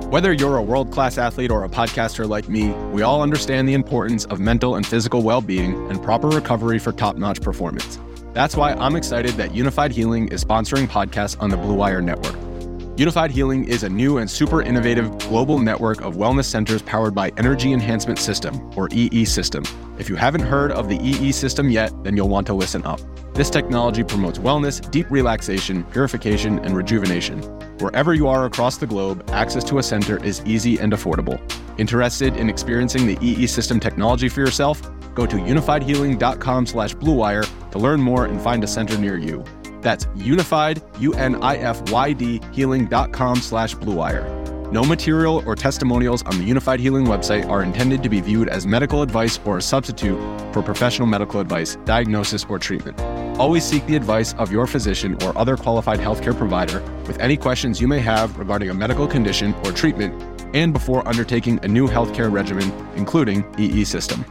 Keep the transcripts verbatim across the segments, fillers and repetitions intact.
Whether you're a world-class athlete or a podcaster like me, we all understand the importance of mental and physical well-being and proper recovery for top-notch performance. That's why I'm excited that Unified Healing is sponsoring podcasts on the Blue Wire Network. Unified Healing is a new and super innovative global network of wellness centers powered by Energy Enhancement System, or E E System. If you haven't heard of the E E System yet, then you'll want to listen up. This technology promotes wellness, deep relaxation, purification, and rejuvenation. Wherever you are across the globe, access to a center is easy and affordable. Interested in experiencing the E E System technology for yourself? Go to unified healing dot com slash blue wire to learn more and find a center near you. That's unified, U N I F Y D, healing dot com slash blue wire. No material or testimonials on the Unified Healing website are intended to be viewed as medical advice or a substitute for professional medical advice, diagnosis, or treatment. Always seek the advice of your physician or other qualified healthcare provider with any questions you may have regarding a medical condition or treatment and before undertaking a new healthcare regimen, including E E System.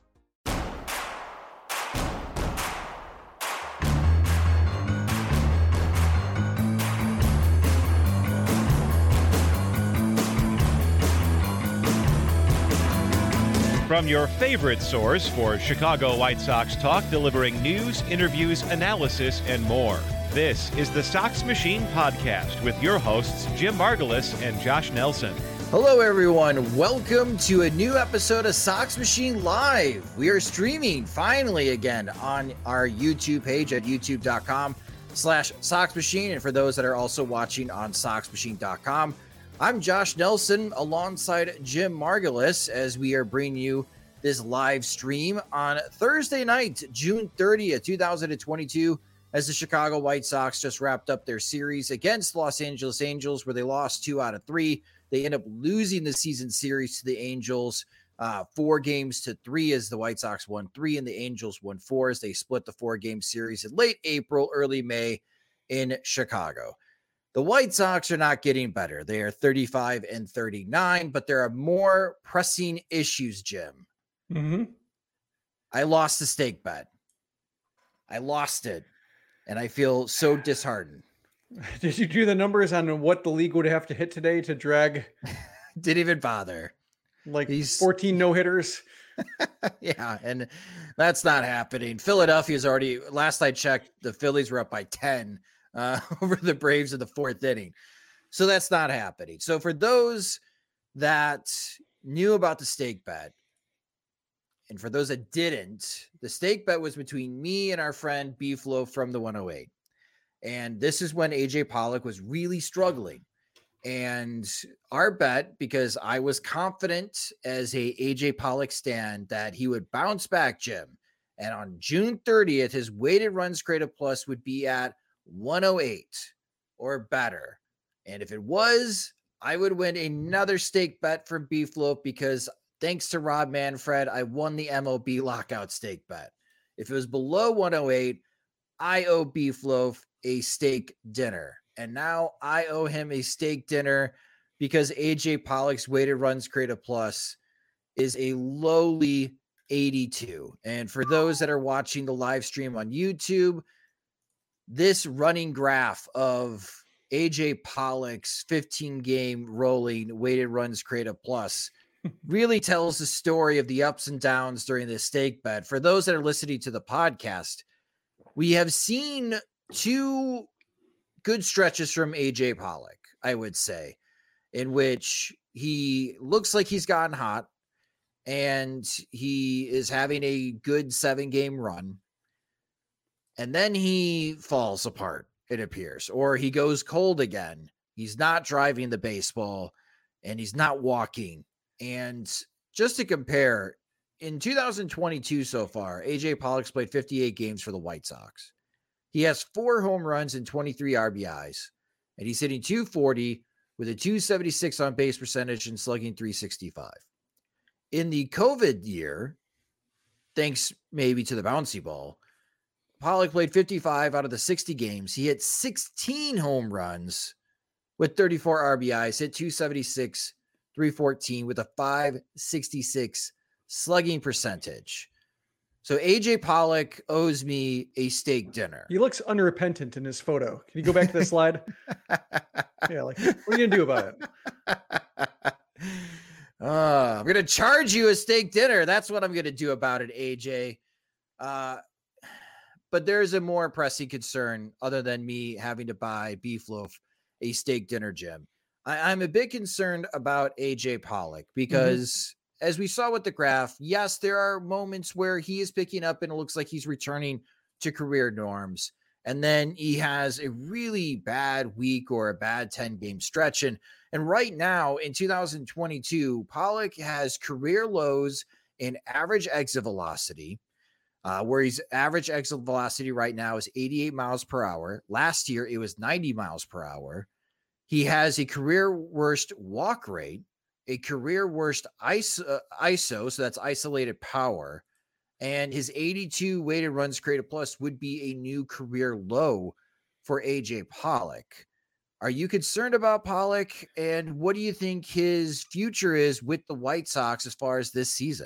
From your favorite source for Chicago White Sox talk, delivering news, interviews, analysis, and more. This is the Sox Machine Podcast with your hosts, Jim Margalus and Josh Nelson. Hello, everyone. Welcome to a new episode of Sox Machine Live. We are streaming finally again on our YouTube page at youtube dot com slash Sox Machine. And for those that are also watching on sox machine dot com, I'm Josh Nelson alongside Jim Margalus as we are bringing you this live stream on Thursday night, June thirtieth, twenty twenty-two, as the Chicago White Sox just wrapped up their series against Los Angeles Angels, where they lost two out of three. They end up losing the season series to the Angels uh, four games to three as the White Sox won three and the Angels won four as they split the four-game series in late April, early May in Chicago. The White Sox are not getting better. They are thirty-five and thirty-nine, but there are more pressing issues, Jim. Mm-hmm. I lost the stake bet. I lost it, and I feel so disheartened. Did you do the numbers on what the league would have to hit today to drag? Didn't even bother. Like He's... fourteen no-hitters? Yeah, and that's not happening. Philadelphia's already, last I checked, the Phillies were up by ten. Uh, over the Braves in the fourth inning. So that's not happening. So for those that knew about the stake bet, and for those that didn't, the stake bet was between me and our friend Beeflo from the one oh eight. And this is when A J Pollock was really struggling. And our bet, because I was confident as a AJ Pollock stan that he would bounce back, Jim. And on June thirtieth, his weighted runs created plus would be at one oh eight or better. And if it was, I would win another stake bet from Beefloaf because thanks to Rob Manfred, I won the M L B lockout stake bet. If it was below one oh eight, I owe Beefloaf a steak dinner. And now I owe him a steak dinner because A J Pollock's weighted runs created plus is a lowly eighty-two. And for those that are watching the live stream on YouTube, this running graph of A J Pollock's fifteen game rolling weighted runs created plus really tells the story of the ups and downs during this stake bet. For those that are listening to the podcast, we have seen two good stretches from A J Pollock, I would say, in which he looks like he's gotten hot and he is having a good seven game run. And then he falls apart, it appears, or he goes cold again. He's not driving the baseball and he's not walking. And just to compare, in two thousand twenty-two so far, A J Pollock's played fifty-eight games for the White Sox. He has four home runs and twenty-three R B Is, and he's hitting two forty with a two seventy-six on base percentage and slugging three sixty-five. In the COVID year, thanks maybe to the bouncy ball, Pollock played fifty-five out of the sixty games. He hit sixteen home runs with thirty-four R B Is, hit two seventy-six, three fourteen with a five sixty-six slugging percentage. So A J Pollock owes me a steak dinner. He looks unrepentant in his photo. Can you go back to the slide? Yeah, like, what are you going to do about it? uh, I'm going to charge you a steak dinner. That's what I'm going to do about it, A J. Uh, but there's a more pressing concern other than me having to buy beef loaf, a steak dinner, Jim. I, I'm a bit concerned about A J Pollock because mm-hmm. as we saw with the graph, yes, there are moments where he is picking up and it looks like he's returning to career norms. And then he has a really bad week or a bad ten game stretch. And, and right now in two thousand twenty-two, Pollock has career lows in average exit velocity, uh, where his average exit velocity right now is eighty-eight miles per hour. Last year, it was ninety miles per hour. He has a career worst walk rate, a career worst I S O, uh, I S O, so that's isolated power. And his eighty-two weighted runs created plus would be a new career low for A J Pollock. Are you concerned about Pollock? And what do you think his future is with the White Sox as far as this season?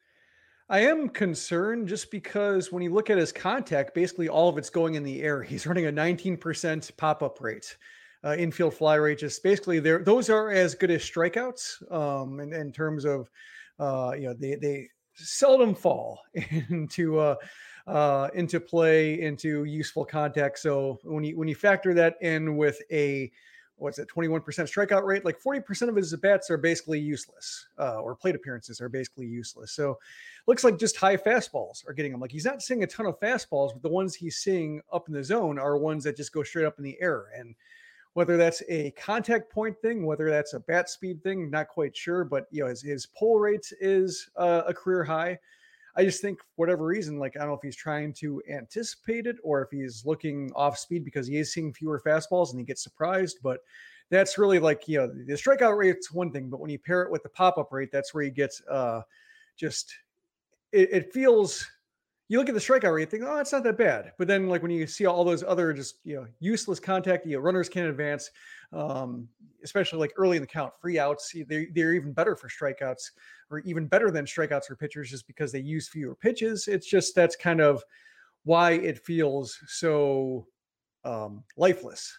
I am concerned just because when you look at his contact, basically all of it's going in the air. He's running a nineteen percent pop-up rate, uh, infield fly rate. Just basically there, those are as good as strikeouts um, in, in terms of, uh, you know, they, they, seldom fall into uh, uh, into play, into useful contact. So when you when you factor that in with a what's it, twenty-one percent strikeout rate, like forty percent of his bats are basically useless, uh, or plate appearances are basically useless. So looks like just high fastballs are getting him. Like he's not seeing a ton of fastballs, but the ones he's seeing up in the zone are ones that just go straight up in the air. And whether that's a contact point thing, whether that's a bat speed thing, not quite sure, but you know, his, his pull rate is uh, a career high. I just think for whatever reason, like, I don't know if he's trying to anticipate it or if he's looking off speed because he is seeing fewer fastballs and he gets surprised, but that's really like, you know, the strikeout rate's one thing, but when you pair it with the pop-up rate, that's where you get uh, just, it, it feels, you look at the strikeout rate, think, oh, it's not that bad. But then, like when you see all those other just you know useless contact, you know, runners can't advance, um, especially like early in the count, free outs, they're, they're even better for strikeouts, or even better than strikeouts for pitchers, just because they use fewer pitches. It's just that's kind of why it feels so um, lifeless.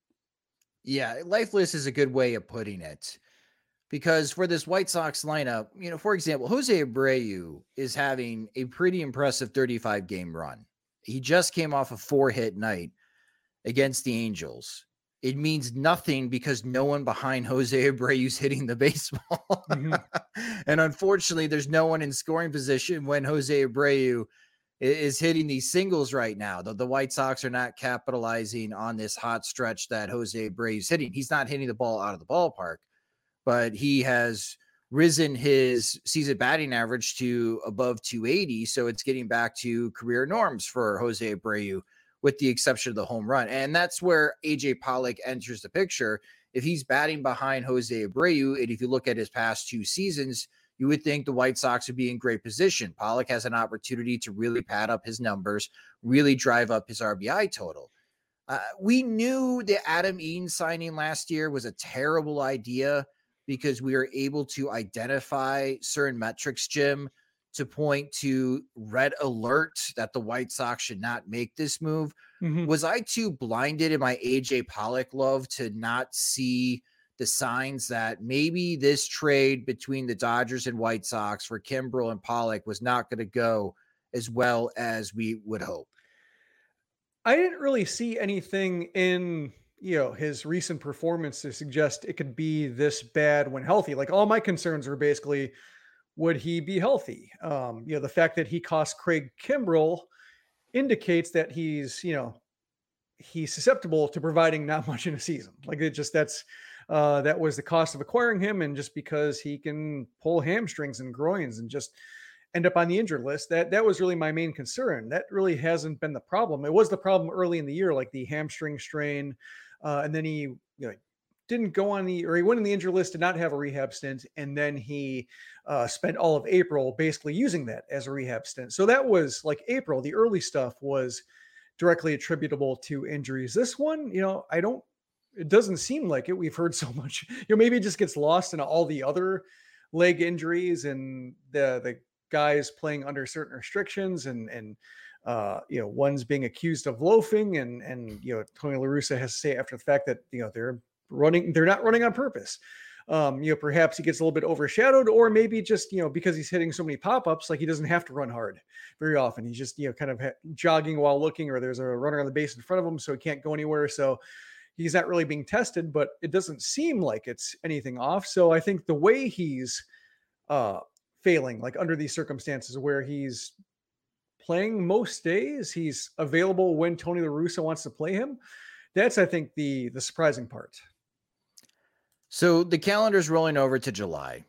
Yeah, lifeless is a good way of putting it. Because for this White Sox lineup, you know, for example, Jose Abreu is having a pretty impressive thirty-five game run. He just came off a four hit night against the Angels. It means nothing because no one behind Jose Abreu is hitting the baseball. Mm-hmm. And unfortunately, there's no one in scoring position when Jose Abreu is hitting these singles right now. The, the White Sox are not capitalizing on this hot stretch that Jose Abreu is hitting. He's not hitting the ball out of the ballpark, but he has risen his season batting average to above two eighty. So it's getting back to career norms for Jose Abreu, with the exception of the home run. And that's where A J Pollock enters the picture. If he's batting behind Jose Abreu, and if you look at his past two seasons, you would think the White Sox would be in great position. Pollock has an opportunity to really pad up his numbers, really drive up his R B I total. Uh, we knew the Adam Eaton signing last year was a terrible idea, because we were able to identify certain metrics, Jim, to point to red alert that the White Sox should not make this move. Mm-hmm. Was I too blinded in my A J Pollock love to not see the signs that maybe this trade between the Dodgers and White Sox for Kimbrel and Pollock was not going to go as well as we would hope? I didn't really see anything in you know, his recent performance to suggest it could be this bad when healthy. Like all my concerns were basically, would he be healthy? Um, you know, the fact that he cost Craig Kimbrel indicates that he's, you know, he's susceptible to providing not much in a season. Like it just, that's, uh, that was the cost of acquiring him. And just because he can pull hamstrings and groins and just end up on the injured list, that, that was really my main concern. That really hasn't been the problem. It was the problem early in the year, like the hamstring strain. Uh, and then he you know, didn't go on the, or he went in the injury list, did not have a rehab stint. And then he uh, spent all of April basically using that as a rehab stint. So that was like April, the early stuff was directly attributable to injuries. This one, you know, I don't, it doesn't seem like it. We've heard so much, you know, maybe it just gets lost in all the other leg injuries and the, the guys playing under certain restrictions and, and, Uh, you know, one's being accused of loafing, and and you know, Tony La Russa has to say after the fact that you know they're running, they're not running on purpose. um, you know, perhaps he gets a little bit overshadowed, or maybe just, you know, because he's hitting so many pop-ups, like he doesn't have to run hard very often. He's just, you know, kind of ha- jogging while looking, or there's a runner on the base in front of him, so he can't go anywhere. So he's not really being tested, but it doesn't seem like it's anything off. So I think the way he's uh, failing, like under these circumstances where he's playing most days, he's available when Tony La Russa wants to play him. That's, I think, the the surprising part. So the calendar's rolling over to July,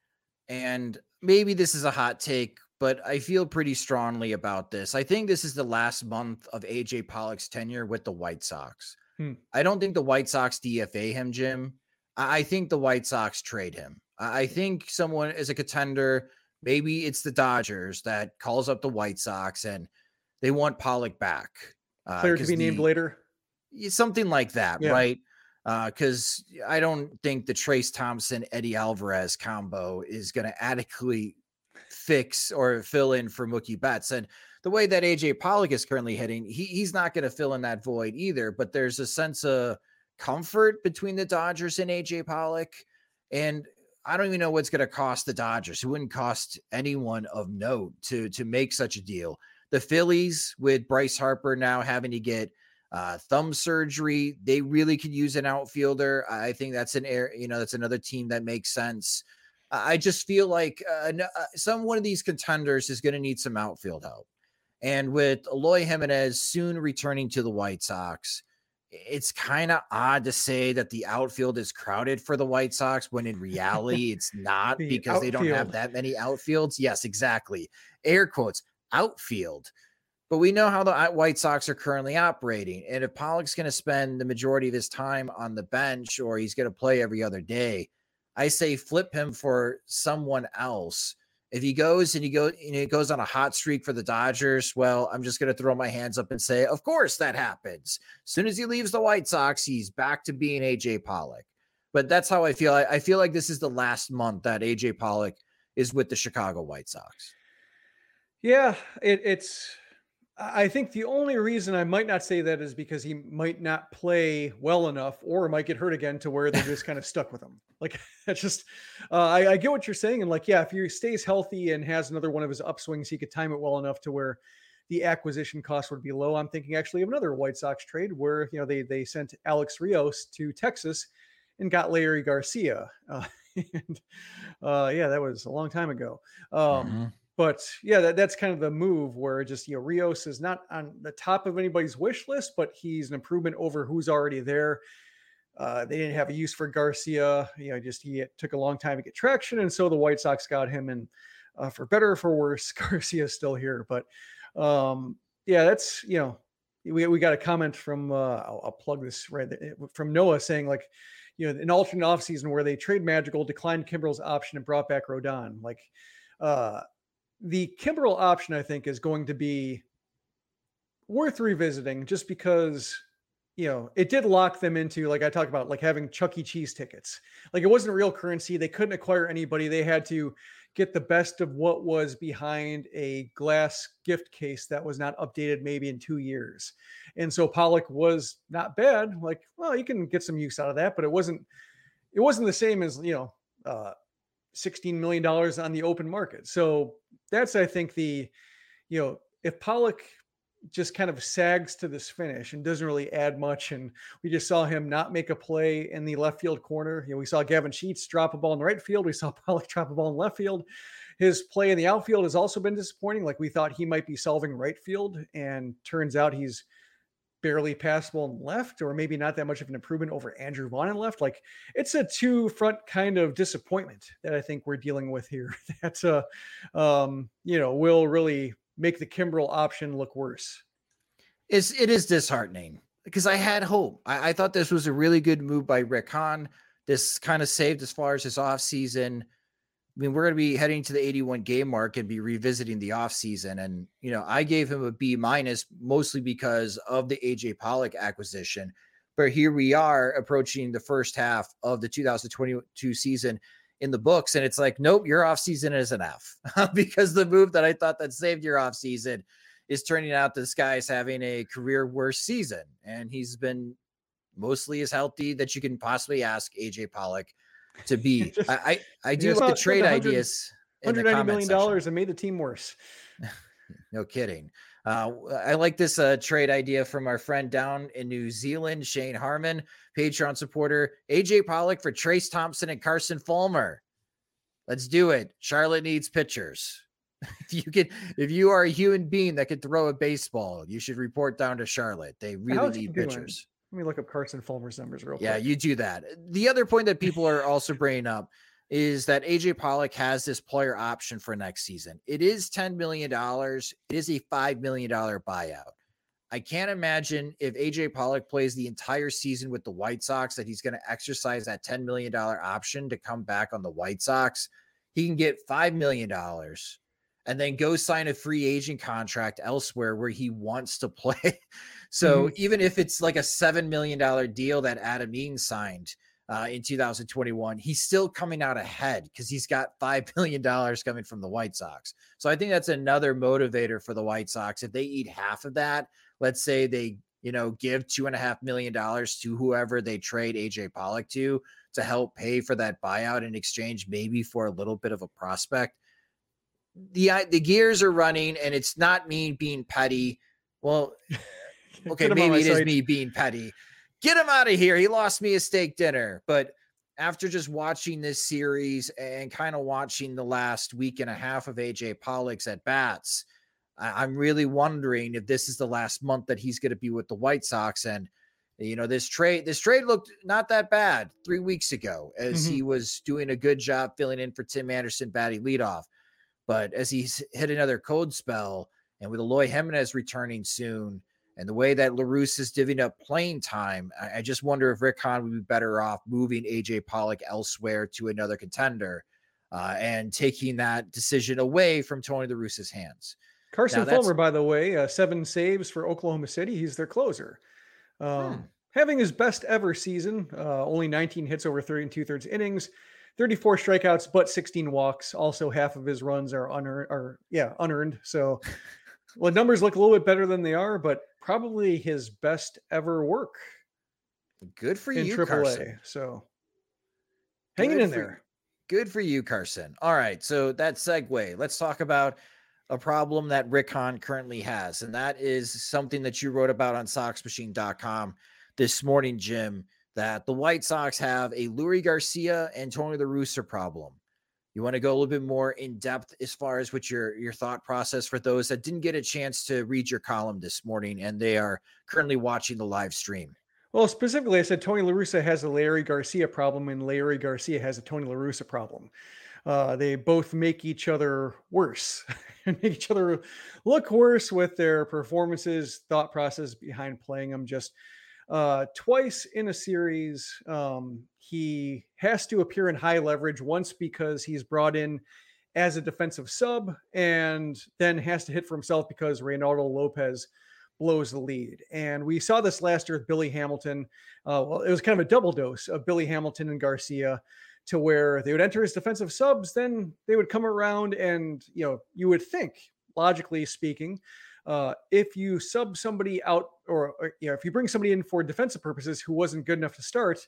and maybe this is a hot take, but I feel pretty strongly about this. I think this is the last month of A J Pollock's tenure with the White Sox. Hmm. I don't think the White Sox D F A him, Jim. I think the White Sox trade him. I think someone is a contender. Maybe it's the Dodgers that calls up the White Sox and they want Pollock back. Uh, Player to be the, named later. Something like that, yeah. Right? Because uh, I don't think the Trace Thompson, Eddie Alvarez combo is going to adequately fix or fill in for Mookie Betts. And the way that A J Pollock is currently hitting, he, he's not going to fill in that void either. But there's a sense of comfort between the Dodgers and A J Pollock. And I don't even know what's going to cost the Dodgers. It wouldn't cost anyone of note to, to make such a deal. The Phillies, with Bryce Harper now having to get uh, thumb surgery, they really could use an outfielder. I think that's an air, you know, that's another team that makes sense. I just feel like uh, some one of these contenders is going to need some outfield help. And with Eloy Jimenez soon returning to the White Sox, it's kind of odd to say that the outfield is crowded for the White Sox when in reality it's not, the because outfield. They don't have that many outfields. Yes, exactly. Air quotes, outfield. But we know how the White Sox are currently operating. And if Pollock's going to spend the majority of his time on the bench, or he's going to play every other day, I say flip him for someone else. If he goes and he go, and he goes on a hot streak for the Dodgers, well, I'm just going to throw my hands up and say, of course that happens. As soon as he leaves the White Sox, he's back to being A J Pollock. But that's how I feel. I, I feel like this is the last month that A J Pollock is with the Chicago White Sox. Yeah, it, it's, I think the only reason I might not say that is because he might not play well enough, or might get hurt again to where they're just kind of stuck with him. Like, that's just, uh, I, I get what you're saying. And like, yeah, if he stays healthy and has another one of his upswings, he could time it well enough to where the acquisition cost would be low. I'm thinking actually of another White Sox trade where, you know, they, they sent Alex Rios to Texas and got Larry Garcia. Uh, and uh, yeah, that was a long time ago. Um, mm-hmm. But yeah, that, that's kind of the move where just, you know, Rios is not on the top of anybody's wish list, but he's an improvement over who's already there. Uh, they didn't have a use for Garcia. You know, just he took a long time to get traction. And so the White Sox got him, and uh, for better or for worse, Garcia is still here. But um, yeah, that's, you know, we, we got a comment from, uh, I'll, I'll plug this right there, from Noah saying like, you know, an alternate offseason where they trade Madrigal, declined Kimbrel's option, and brought back Rodon. Like, uh, the Kimbrel option, I think, is going to be worth revisiting just because, you know, it did lock them into, like I talked about, like having Chuck E. Cheese tickets. Like, it wasn't real currency. They couldn't acquire anybody. They had to get the best of what was behind a glass gift case that was not updated maybe in two years. And so Pollock was not bad. Like, well, you can get some use out of that, but it wasn't, it wasn't the same as, you know, uh, sixteen million dollars on the open market. So that's, I think, the, you know, if Pollock just kind of sags to this finish and doesn't really add much, and we just saw him not make a play in the left field corner. You know, we saw Gavin Sheets drop a ball in the right field. We saw Pollock drop a ball in left field. His play in the outfield has also been disappointing. Like, we thought he might be solving right field, and turns out he's barely passable in left, or maybe not that much of an improvement over Andrew Vaughn in left. Like, it's a two front kind of disappointment that I think we're dealing with here. That's a, um, you know, will really make the Kimbrel option look worse. It's, it is disheartening because I had hope. I, I thought this was a really good move by Rick Hahn. This kind of saved as far as his offseason. I mean, we're going to be heading to the eighty-one game mark and be revisiting the offseason. And, you know, I gave him a B minus mostly because of the A J Pollock acquisition. But here we are approaching the first half of the two thousand twenty-two season in the books. And it's like, nope, your offseason is an F because the move that I thought that saved your offseason is turning out this guy is having a career worst season. And he's been mostly as healthy that you can possibly ask A J Pollock to be. Just, I, I, I do yeah, like the spent trade one hundred ideas in the $190 comment million section. dollars and made the team worse. No kidding. Uh, I like this uh, trade idea from our friend down in New Zealand, Shane Harmon, Patreon supporter, A J Pollock for Trace Thompson and Carson Fulmer. Let's do it. Charlotte needs pitchers. If you could, if you are a human being that could throw a baseball, you should report down to Charlotte. They really How's he need doing? pitchers. Let me look up Carson Fulmer's numbers real Yeah, quick. you do that. The other point that people are also bringing up is that A J Pollock has this player option for next season. It is ten million dollars. It is a five million dollars buyout. I can't imagine if A J Pollock plays the entire season with the White Sox that he's going to exercise that ten million dollars option to come back on the White Sox. He can get five million dollars and then go sign a free agent contract elsewhere where he wants to play. So mm-hmm. even if it's like a seven million dollars deal that Adam Eaton signed uh, in two thousand twenty-one, he's still coming out ahead because he's got five million dollars coming from the White Sox. So I think that's another motivator for the White Sox. If they eat half of that, let's say they, you know, give two and a half million dollars to whoever they trade A J Pollock to, to help pay for that buyout in exchange, maybe for a little bit of a prospect. The, the gears are running, and it's not me being petty. Well, okay, maybe it is me being petty. Get him out of here. He lost me a steak dinner. But after just watching this series and kind of watching the last week and a half of A J Pollock's at bats, I'm really wondering if this is the last month that he's going to be with the White Sox. And, you know, this trade, this trade looked not that bad three weeks ago as mm-hmm. he was doing a good job filling in for Tim Anderson, batting leadoff. But as he's hit another cold spell, and with Eloy Jimenez returning soon, and the way that La Russa is divvying up playing time, I, I just wonder if Rick Hahn would be better off moving A J Pollock elsewhere to another contender uh, and taking that decision away from Tony La Russa's hands. Carson Fulmer, by the way, uh, seven saves for Oklahoma City. He's their closer. Um, hmm. Having his best ever season, uh, only nineteen hits over thirty and two-thirds innings, thirty-four strikeouts, but sixteen walks. Also, half of his runs are unearned. Are, yeah, unearned. So, well, numbers look a little bit better than they are, but probably his best ever work. Good for in you, triple A. Carson. So, hanging Good in for, there. Good for you, Carson. All right, so that segue. Let's talk about a problem that Rick Hahn currently has, and that is something that you wrote about on Sox Machine dot com this morning, Jim, that the White Sox have a Lurie Garcia and Tony La Russa problem. You want to go a little bit more in depth as far as what your, your thought process for those that didn't get a chance to read your column this morning and they are currently watching the live stream? Well, specifically, I said Tony La Russa has a Larry Garcia problem and Larry Garcia has a Tony La Russa problem. Uh, they both make each other worse and make each other look worse with their performances, thought process behind playing them. Just uh, twice in a series, um, he has to appear in high leverage, once because he's brought in as a defensive sub and then has to hit for himself because Reynaldo Lopez blows the lead. And we saw this last year with Billy Hamilton. Uh, well, it was kind of a double dose of Billy Hamilton and Garcia, to where they would enter as defensive subs, then they would come around and, you know, you would think, logically speaking, uh, if you sub somebody out or, or, you know, if you bring somebody in for defensive purposes who wasn't good enough to start,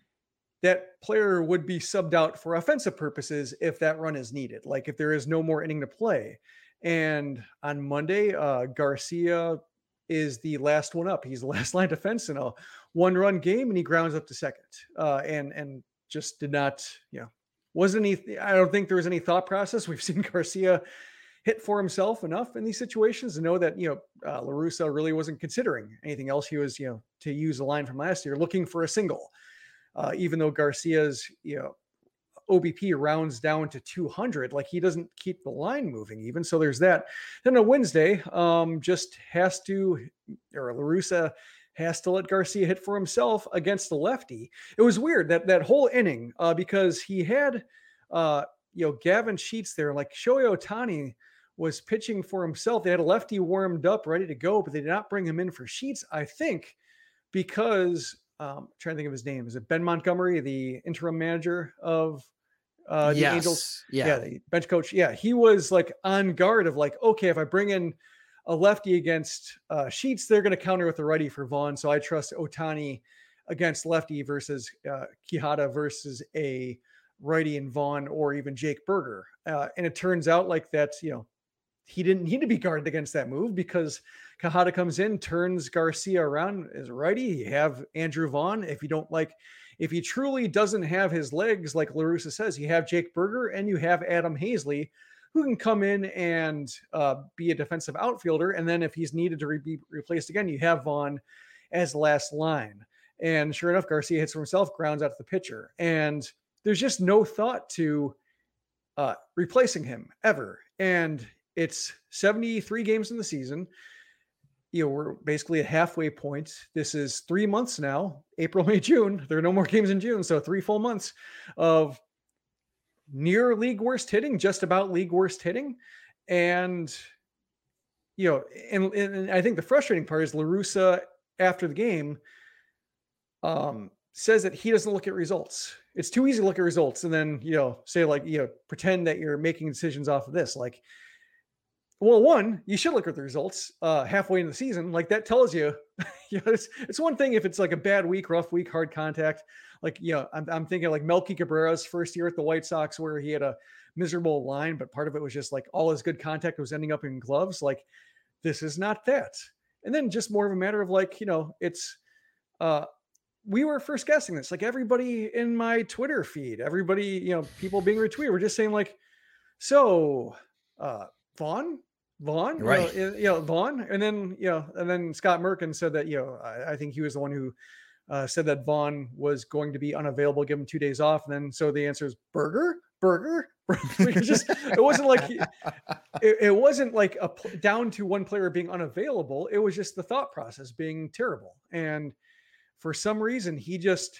that player would be subbed out for offensive purposes if that run is needed, like if there is no more inning to play. And on Monday, uh, Garcia is the last one up. He's the last line defense in a one-run game, and he grounds up to second. Uh, and, and, just did not, you know, wasn't any, I don't think there was any thought process. We've seen Garcia hit for himself enough in these situations to know that, you know, uh, La Russa really wasn't considering anything else. He was, you know, to use the line from last year, looking for a single, uh, even though Garcia's, you know, O B P rounds down to two hundred, like he doesn't keep the line moving even. So there's that. Then on Wednesday, um, just has to, or La Russa has to let Garcia hit for himself against the lefty. It was weird that that whole inning uh, because he had, uh, you know, Gavin Sheets there, like Shohei Ohtani was pitching for himself. They had a lefty warmed up, ready to go, but they did not bring him in for Sheets, I think, because um, I'm trying to think of his name. Is it Ben Montgomery, the interim manager of uh, the yes. Angels? Yeah. yeah, the bench coach. Yeah, he was like on guard of like, okay, if I bring in a lefty against uh, Sheets, they're going to counter with the righty for Vaughn. So I trust Ohtani against lefty versus uh, Quijada versus a righty and Vaughn or even Jake Berger. Uh, and it turns out like that, you know, he didn't need to be guarded against that move because Quijada comes in, turns Garcia around as righty. You have Andrew Vaughn. If you don't like, if he truly doesn't have his legs, like La Russa says, you have Jake Berger and you have Adam Hazley, who can come in and uh, be a defensive outfielder. And then if he's needed to re- be replaced again, you have Vaughn as last line. And sure enough, Garcia hits for himself, grounds out to the pitcher. And there's just no thought to uh, replacing him ever. And it's seventy-three games in the season. You know, we're basically at halfway point. This is three months now, April, May, June. There are no more games in June. So three full months of near league worst hitting, just about league worst hitting. And, you know, and, and I think the frustrating part is La Russa after the game um, says that he doesn't look at results. It's too easy to look at results and then, you know, say like, you know, pretend that you're making decisions off of this. Like, well, one, you should look at the results uh, halfway in the season. Like that tells you, you know, it's, it's one thing if it's like a bad week, rough week, hard contact. Like, you know, I'm, I'm thinking like Melky Cabrera's first year at the White Sox where he had a miserable line, but part of it was just like all his good contact was ending up in gloves. Like this is not that. And then just more of a matter of like, you know, it's, uh, we were first guessing this, like everybody in my Twitter feed, everybody, you know, people being retweeted, were just saying like, so uh, Vaughn, Vaughn, right. you know, you know, Vaughn. And then, you know, and then Scott Merkin said that, you know, I, I think he was the one who uh, said that Vaughn was going to be unavailable, give him two days off. And then, so the answer is Berger, Berger. it just, it wasn't like, he, it, it wasn't like a down to one player being unavailable. It was just the thought process being terrible. And for some reason, he just,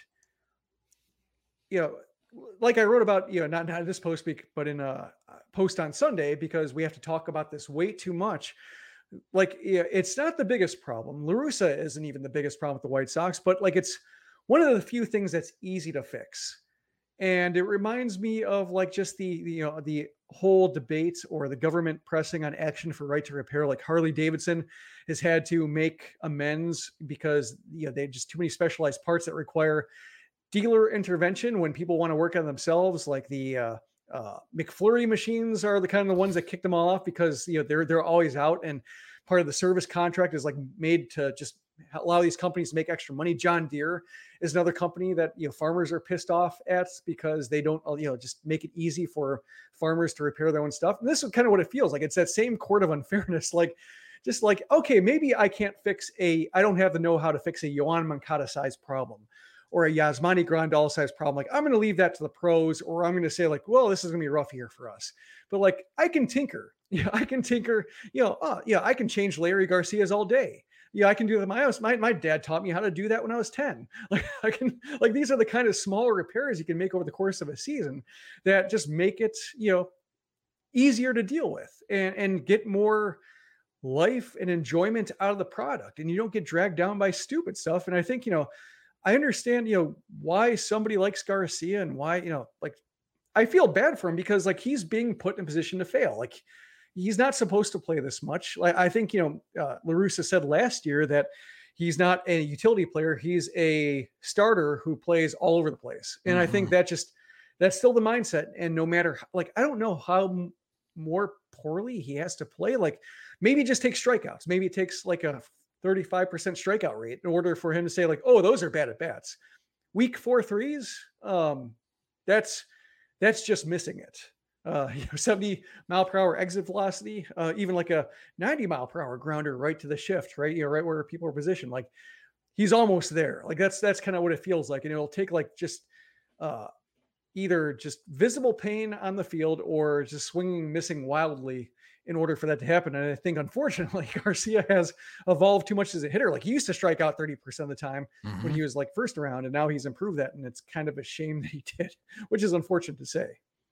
you know, like I wrote about, you know, not, not this post week, but in a post on Sunday, because we have to talk about this way too much. Like, yeah, it's not the biggest problem. La Russa isn't even the biggest problem with the White Sox, but like it's one of the few things that's easy to fix. And it reminds me of like just the, the you know, the whole debate or the government pressing on action for right to repair. Like Harley Davidson has had to make amends because, you know, they have just too many specialized parts that require dealer intervention when people want to work on themselves. Like the uh, uh, McFlurry machines are the kind of the ones that kick them all off because, you know, they're, they're always out. And part of the service contract is like made to just allow these companies to make extra money. John Deere is another company that, you know, farmers are pissed off at because they don't, you know, just make it easy for farmers to repair their own stuff. And this is kind of what it feels like. It's that same court of unfairness. Like, just like, okay, maybe I can't fix a, I don't have the know-how to fix a Yoan Moncada size problem or a Yasmani Grandal size problem. Like, I'm going to leave that to the pros, or I'm going to say like, well, this is going to be rough here for us. But like, I can tinker. Yeah, I can tinker. You know, uh, yeah, I can change Larry Garcia's all day. Yeah, I can do that. My, my my dad taught me how to do that when I was ten. Like I can, like these are the kind of small repairs you can make over the course of a season that just make it, you know, easier to deal with and, and get more life and enjoyment out of the product. And you don't get dragged down by stupid stuff. And I think, you know, I understand, you know, why somebody likes Garcia and why, you know, like I feel bad for him because like he's being put in a position to fail. Like he's not supposed to play this much. Like I think, you know, uh, La Russa said last year that he's not a utility player. He's a starter who plays all over the place. And mm-hmm. I think that just, that's still the mindset. And no matter like, I don't know how m- more poorly he has to play. Like maybe just take strikeouts. Maybe it takes like a thirty-five percent strikeout rate in order for him to say like, oh, those are bad at bats. Weak four threes. Um, that's, that's just missing it. Uh, you know, seventy mile per hour exit velocity, uh, even like a ninety mile per hour grounder right to the shift, right? You know, right where people are positioned. Like he's almost there. Like that's, that's kind of what it feels like. And it'll take like just, uh, either just visible pain on the field or just swinging, missing wildly in order for that to happen. And I think, unfortunately, Garcia has evolved too much as a hitter. Like he used to strike out thirty percent of the time mm-hmm. when he was like first round, and now he's improved that. And it's kind of a shame that he did, which is unfortunate to say.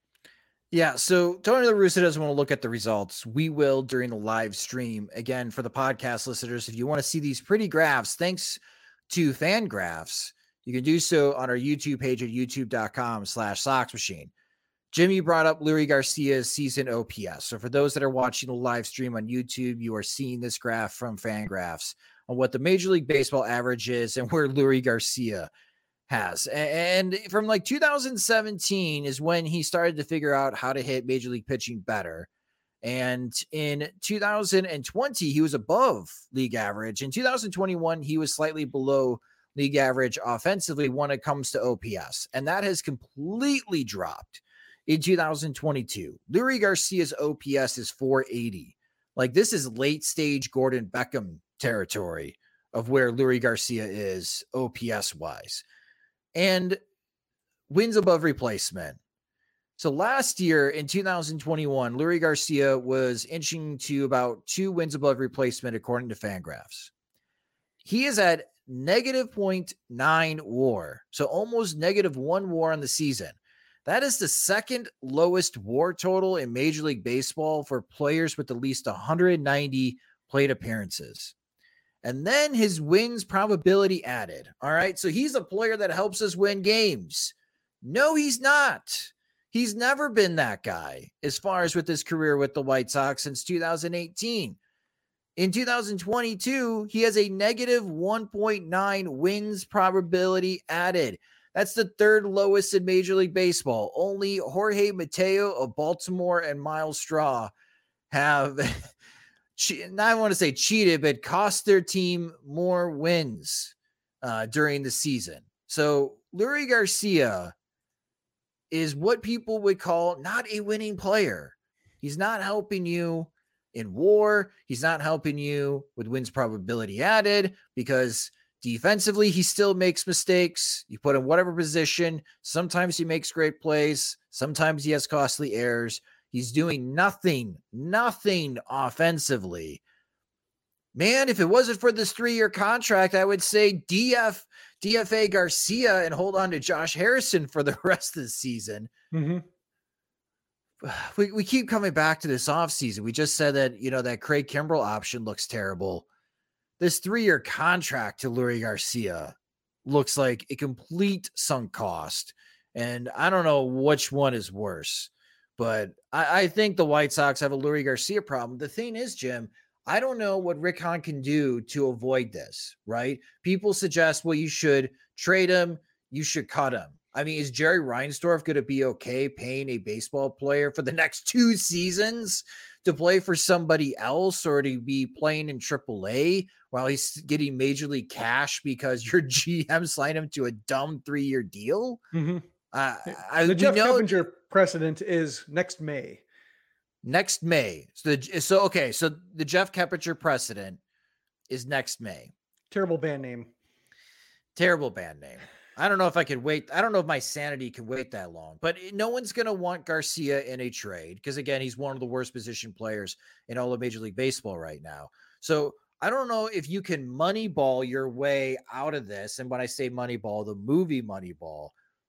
Yeah. So Tony La Russa doesn't want to look at the results. We will during the live stream. Again, for the podcast listeners, if you want to see these pretty graphs, thanks to FanGraphs, you can do so on our YouTube page at youtube.com slash Sox Machine. Jimmy brought up Leury Garcia's season O P S. So for those that are watching the live stream on YouTube, you are seeing this graph from FanGraphs on what the Major League Baseball average is and where Leury Garcia has. And from like two thousand seventeen is when he started to figure out how to hit major league pitching better. And in two thousand twenty, he was above league average. In two thousand twenty-one, he was slightly below league average offensively when it comes to O P S. And that has completely dropped in two thousand twenty-two. Leury Garcia's O P S is four eighty. Like, this is late stage Gordon Beckham territory of where Leury Garcia is O P S wise. And wins above replacement. So last year in two thousand twenty-one, Leury Garcia was inching to about two wins above replacement according to Fangraphs. He is at negative point nine WAR, so almost negative one WAR on the season. That is the second lowest WAR total in Major League Baseball for players with at least one hundred ninety plate appearances. And then his wins probability added. All right, so he's a player that helps us win games. No, he's not. He's never been that guy as far as with his career with the White Sox since two thousand eighteen. In two thousand twenty-two, he has a negative one point nine wins probability added. That's the third lowest in Major League Baseball. Only Jorge Mateo of Baltimore and Miles Straw have, I want to say cheated, but cost their team more wins uh, during the season. So Leury Garcia is what people would call not a winning player. He's not helping you in WAR. He's not helping you with wins probability added because defensively, he still makes mistakes. You put him whatever position. Sometimes he makes great plays. Sometimes he has costly errors. He's doing nothing, nothing offensively. Man, if it wasn't for this three-year contract, I would say D F, D F A Garcia and hold on to Josh Harrison for the rest of the season. Mm-hmm. We, we keep coming back to this offseason. We just said that, you know, that Craig Kimbrell option looks terrible. This three-year contract to Leury Garcia looks like a complete sunk cost. And I don't know which one is worse, but I, I think the White Sox have a Leury Garcia problem. The thing is, Jim, I don't know what Rick Hahn can do to avoid this, right? People suggest, well, you should trade him. You should cut him. I mean, is Jerry Reinsdorf going to be okay paying a baseball player for the next two seasons to play for somebody else or to be playing in triple A while he's getting major league cash because your G M signed him to a dumb three-year deal? Mm-hmm. Uh, I, the Jeff know, Keppinger precedent is next May. Next May. So, the, so okay. So the Jeff Keppinger precedent is next May. Terrible band name. Terrible band name. I don't know if I could wait. I don't know if my sanity can wait that long, but no one's going to want Garcia in a trade because, again, he's one of the worst position players in all of Major League Baseball right now. So I don't know if you can moneyball your way out of this. And when I say moneyball, the movie Moneyball,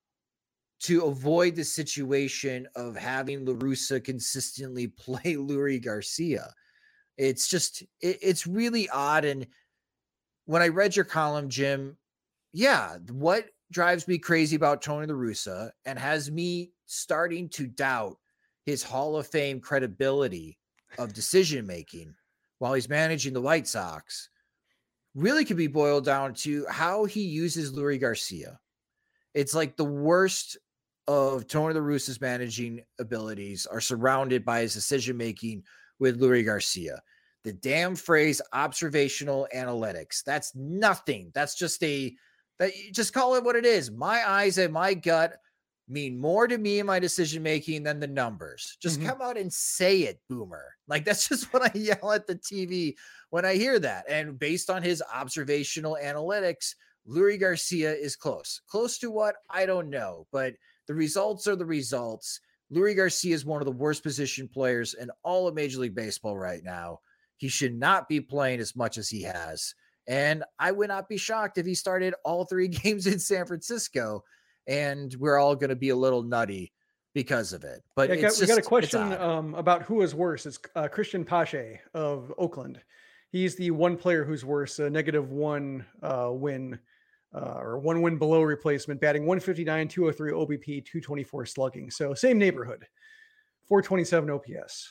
to avoid the situation of having La Russa consistently play Leury Garcia. It's just, it, it's really odd. And when I read your column, Jim, yeah, what drives me crazy about Tony La Russa and has me starting to doubt his Hall of Fame credibility of decision-making while he's managing the White Sox really could be boiled down to how he uses Leury Garcia. It's like the worst of Tony La Russa's managing abilities are surrounded by his decision-making with Leury Garcia. The damn phrase observational analytics. That's nothing. That's just a, that just call it what it is. My eyes and my gut mean more to me in my decision-making than the numbers. Just mm-hmm. come out and say it, Boomer. Like, that's just what I yell at the T V when I hear that. And based on his observational analytics, Leury Garcia is close. Close to what? I don't know. But the results are the results. Leury Garcia is one of the worst position players in all of Major League Baseball right now. He should not be playing as much as he has. And I would not be shocked if he started all three games in San Francisco and we're all going to be a little nutty because of it. But yeah, it's got, just, we got a question um, about who is worse. It's uh, Christian Pache of Oakland. He's the one player who's worse, a negative one uh, win uh, or one win below replacement, batting one fifty-nine, two oh three O B P, two twenty-four slugging. So same neighborhood, four twenty-seven O P S.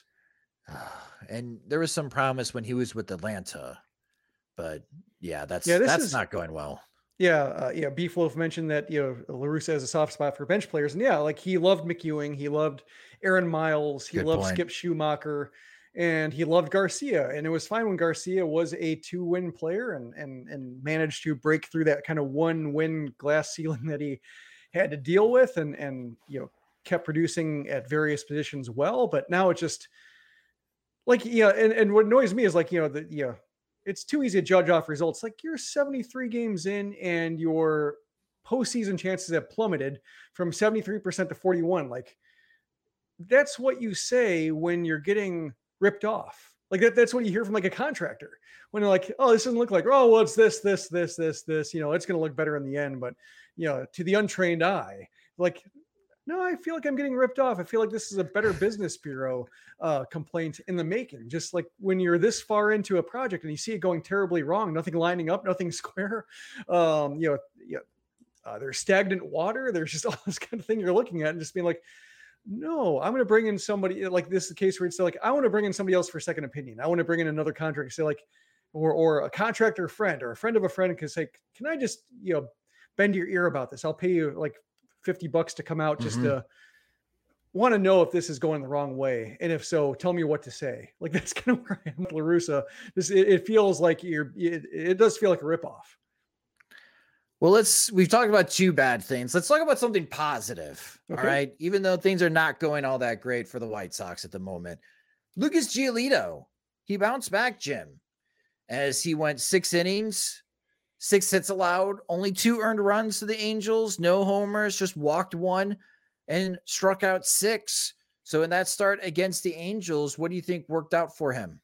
And there was some promise when he was with Atlanta, but yeah, that's yeah, that's is, not going well. Yeah, uh, yeah. Beefloaf mentioned that you know La Russa has a soft spot for bench players, and yeah, like he loved McEwing, he loved Aaron Miles, he Good loved point. Skip Schumacher, and he loved Garcia. And it was fine when Garcia was a two-win player and and and managed to break through that kind of one-win glass ceiling that he had to deal with, and and you know kept producing at various positions well. But now it just like yeah, and and what annoys me is like you know the yeah it's too easy to judge off results. Like you're seventy-three games in and your postseason chances have plummeted from seventy-three percent to forty-one. Like that's what you say when you're getting ripped off. Like that, that's what you hear from like a contractor when they're like, oh, this doesn't look like, oh, well, it's this, this, this, this, this, you know, it's going to look better in the end. But, you know, to the untrained eye, like, no, I feel like I'm getting ripped off. I feel like this is a Better Business Bureau uh, complaint in the making. Just like when you're this far into a project and you see it going terribly wrong, nothing lining up, nothing square, um, you know, you know uh, there's stagnant water. There's just all this kind of thing you're looking at and just being like, no, I'm going to bring in somebody like this is the case where it's like, I want to bring in somebody else for second opinion. I want to bring in another contractor, say like, or, or a contractor friend or a friend of a friend can say, can I just, you know, bend your ear about this? I'll pay you like fifty bucks to come out just mm-hmm. to want to know if this is going the wrong way. And if so, tell me what to say. Like that's kind of where I am with La Russa. This, it, it feels like you're, it, it does feel like a ripoff. Well, let's, we've talked about two bad things. Let's talk about something positive. Okay. All right. Even though things are not going all that great for the White Sox at the moment, Lucas Giolito, he bounced back, Jim, as he went six innings, six hits allowed, only two earned runs to the Angels, no homers, just walked one and struck out six. So in that start against the Angels, what do you think worked out for him?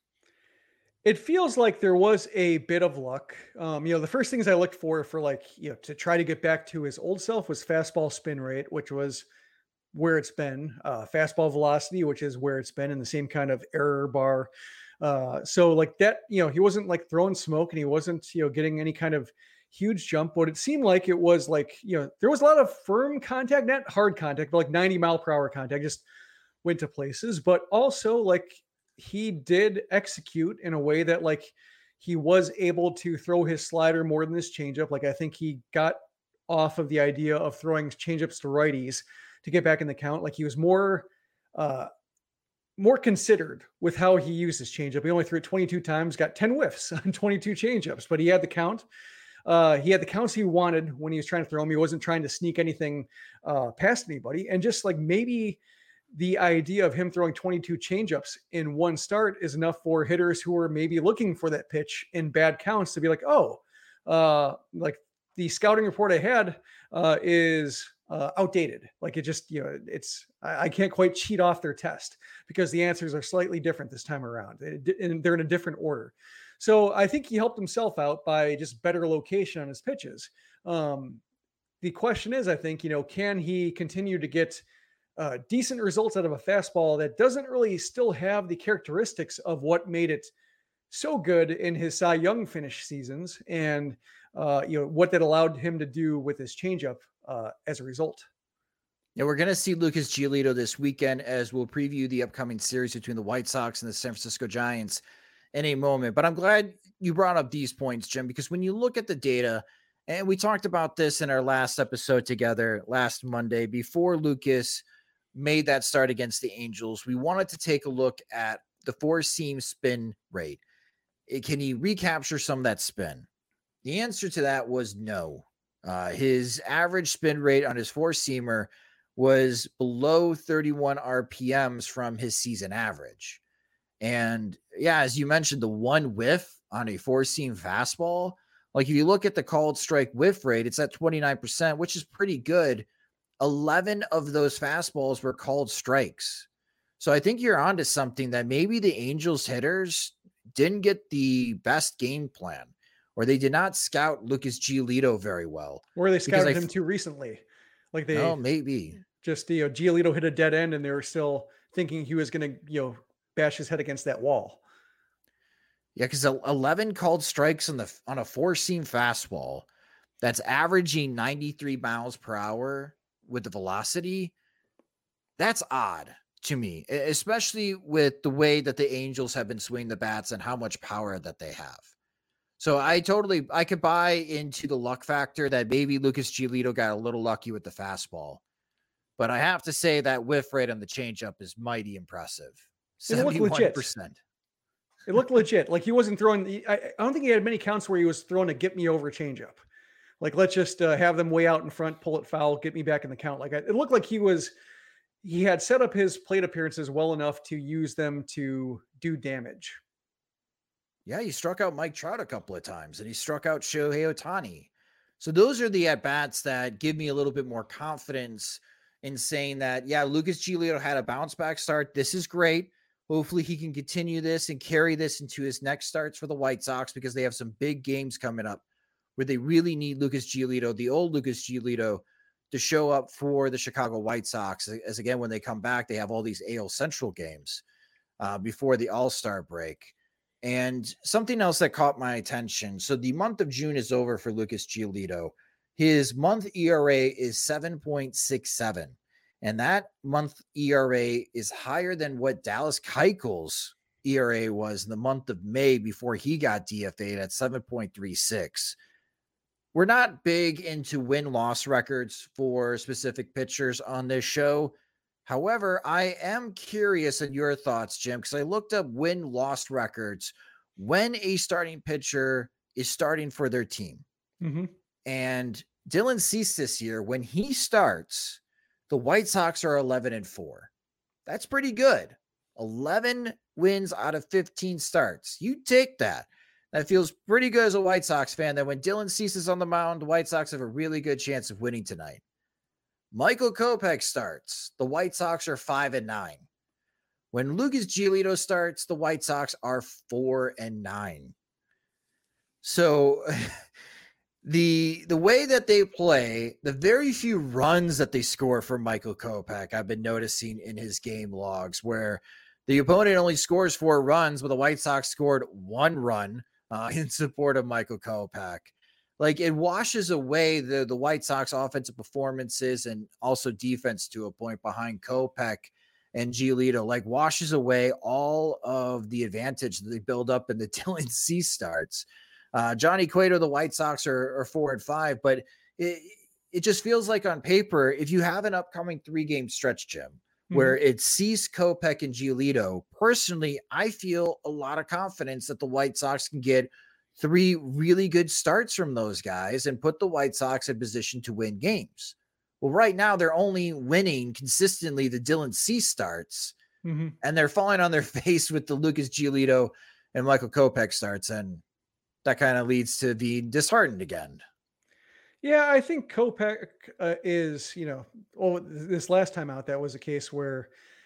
It feels like there was a bit of luck. Um, you know, the first things I looked for, for like, you know, to try to get back to his old self was fastball spin rate, which was where it's been, uh, fastball velocity, which is where it's been in the same kind of error bar. Uh, so like that, you know, he wasn't like throwing smoke and he wasn't, you know, getting any kind of huge jump, but it seemed like it was like, you know, there was a lot of firm contact, not hard contact, but like ninety mile per hour contact, just went to places, but also like he did execute in a way that like he was able to throw his slider more than his changeup. Like I think he got off of the idea of throwing changeups to righties to get back in the count. Like he was more, uh, more considered with how he used his changeup. He only threw it twenty-two times, got ten whiffs on twenty-two changeups, but he had the count. Uh, he had the counts he wanted when he was trying to throw them. He wasn't trying to sneak anything uh, past anybody. And just like maybe the idea of him throwing twenty-two changeups in one start is enough for hitters who are maybe looking for that pitch in bad counts to be like, oh, uh, like the scouting report I had uh, is uh, outdated. Like it just, you know, it's, I, I can't quite cheat off their test because the answers are slightly different this time around and they're in a different order. So I think he helped himself out by just better location on his pitches. Um, the question is, I think, you know, can he continue to get Uh, decent results out of a fastball that doesn't really still have the characteristics of what made it so good in his Cy Young finish seasons, and uh, you know what that allowed him to do with his changeup uh, as a result. Yeah, we're going to see Lucas Giolito this weekend as we'll preview the upcoming series between the White Sox and the San Francisco Giants in a moment. But I'm glad you brought up these points, Jim, because when you look at the data, and we talked about this in our last episode together last Monday before Lucas made that start against the Angels, we wanted to take a look at the four-seam spin rate. It, can he recapture some of that spin? The answer to that was no. Uh, his average spin rate on his four-seamer was below thirty-one R P Ms from his season average. And yeah, as you mentioned, the one whiff on a four-seam fastball, like if you look at the called strike whiff rate, it's at twenty-nine percent, which is pretty good. eleven of those fastballs were called strikes. So I think you're onto something that maybe the Angels hitters didn't get the best game plan, or they did not scout Lucas Giolito very well. Or they scouted him f- too recently. Like they oh, maybe just, you know, Giolito hit a dead end and they were still thinking he was going to, you know, bash his head against that wall. Yeah. Cause eleven called strikes on the, on a four seam fastball that's averaging ninety-three miles per hour with the velocity, that's odd to me, especially with the way that the Angels have been swinging the bats and how much power that they have. So I totally, I could buy into the luck factor that maybe Lucas Giolito got a little lucky with the fastball. But I have to say that whiff rate on the changeup is mighty impressive. seventy-one percent. It looked legit. Like he wasn't throwing. I, I don't think he had many counts where he was throwing a get me over changeup. Like, let's just uh, have them way out in front, pull it foul, get me back in the count. Like I, it looked like he was, he had set up his plate appearances well enough to use them to do damage. Yeah, he struck out Mike Trout a couple of times, and he struck out Shohei Ohtani. So those are the at-bats that give me a little bit more confidence in saying that, yeah, Lucas Giolito had a bounce-back start. This is great. Hopefully he can continue this and carry this into his next starts for the White Sox, because they have some big games coming up where they really need Lucas Giolito, the old Lucas Giolito, to show up for the Chicago White Sox. As again, when they come back, they have all these A L Central games uh, before the All-Star break. And something else that caught my attention. So the month of June is over for Lucas Giolito. His month E R A is seven point six seven. And that month E R A is higher than what Dallas Keuchel's E R A was in the month of May before he got D F A'd at seven point three six. We're not big into win-loss records for specific pitchers on this show. However, I am curious in your thoughts, Jim, because I looked up win-loss records when a starting pitcher is starting for their team. Mm-hmm. And Dylan Cease this year, when he starts, the White Sox are eleven and four. That's pretty good. eleven wins out of fifteen starts. You take that. That feels pretty good as a White Sox fan, that when Dylan Cease is on the mound, the White Sox have a really good chance of winning tonight. Michael Kopech starts. The White Sox are five and nine. When Lucas Giolito starts, the White Sox are four and nine. So the the way that they play, the very few runs that they score for Michael Kopech, I've been noticing in his game logs, where the opponent only scores four runs, but the White Sox scored one run uh, in support of Michael Kopech. Like, it washes away the, the White Sox offensive performances and also defense to a point behind Kopech and Giolito, like washes away all of the advantage that they build up in the Dylan Cease starts. Uh, Johnny Cueto, the White Sox are, are four and five, but it, it just feels like on paper, if you have an upcoming three game stretch, Jim, mm-hmm. where it's Cease, Kopech, and Giolito, personally, I feel a lot of confidence that the White Sox can get three really good starts from those guys and put the White Sox in position to win games. Well, right now they're only winning consistently the Dylan Cease starts, mm-hmm. and they're falling on their face with the Lucas Giolito and Michael Kopech starts. And that kind of leads to being disheartened again. Yeah, I think Kopech uh, is, you know, well, this last time out, that was a case where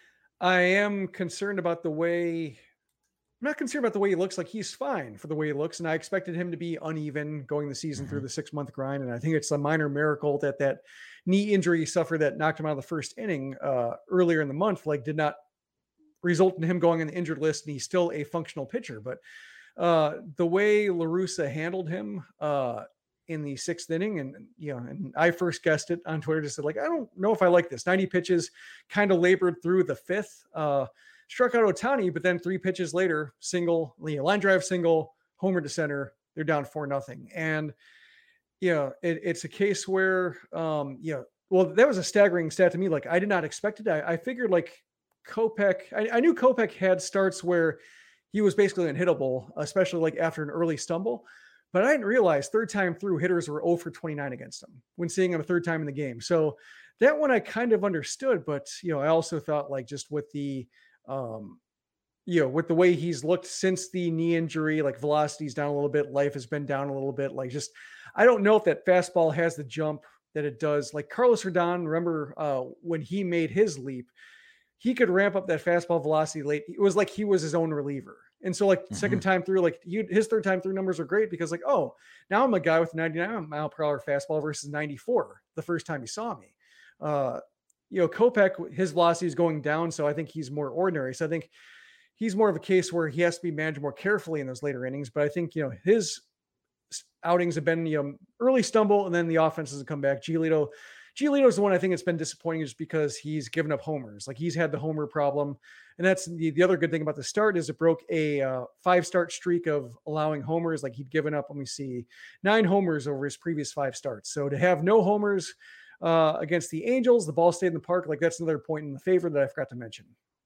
I am concerned about the way I'm not concerned about the way he looks. Like, he's fine for the way he looks. And I expected him to be uneven going the season mm-hmm. through the six month grind. And I think it's a minor miracle that that knee injury he suffered that knocked him out of the first inning uh, earlier in the month, like did not result in him going on the injured list. And he's still a functional pitcher, but uh, the way La Russa handled him uh, in the sixth inning, and, you know, and I first guessed it on Twitter, just said, like, I don't know if I like this. ninety pitches, kind of labored through the fifth, uh, struck out Ohtani, but then three pitches later, single, you know, line drive single, homer to center, they're down four nothing. And, you know, it, it's a case where, um, you know, well, that was a staggering stat to me. Like, I did not expect it. I, I figured like Kopech, I, I knew Kopech had starts where he was basically unhittable, especially like after an early stumble, but I didn't realize third time through hitters were zero for twenty-nine against him when seeing him a third time in the game. So that one I kind of understood, but, you know, I also thought, like, just with the, um, you know, with the way he's looked since the knee injury, like velocity's down a little bit, life has been down a little bit. Like, just, I don't know if that fastball has the jump that it does. Like Carlos Rodon, remember uh, when he made his leap, he could ramp up that fastball velocity late. It was like he was his own reliever. And so, like, mm-hmm. second time through, like he, his third time through numbers are great because, like, oh, now I'm a guy with ninety-nine mile per hour fastball versus ninety-four the first time he saw me. Uh, you know, Kopech, his velocity is going down, so I think he's more ordinary. So I think he's more of a case where he has to be managed more carefully in those later innings. But I think, you know, his outings have been, you know, early stumble, and then the offense doesn't come back. Giolito Giolito is the one I think it's been disappointing just because he's given up homers. Like he's had the homer problem. And that's the, the other good thing about the start is it broke a uh, five start streak of allowing homers. Like he'd given up, let me see, nine homers over his previous five starts. So to have no homers uh, against the Angels, the ball stayed in the park. Like that's another point in the favor that I forgot to mention.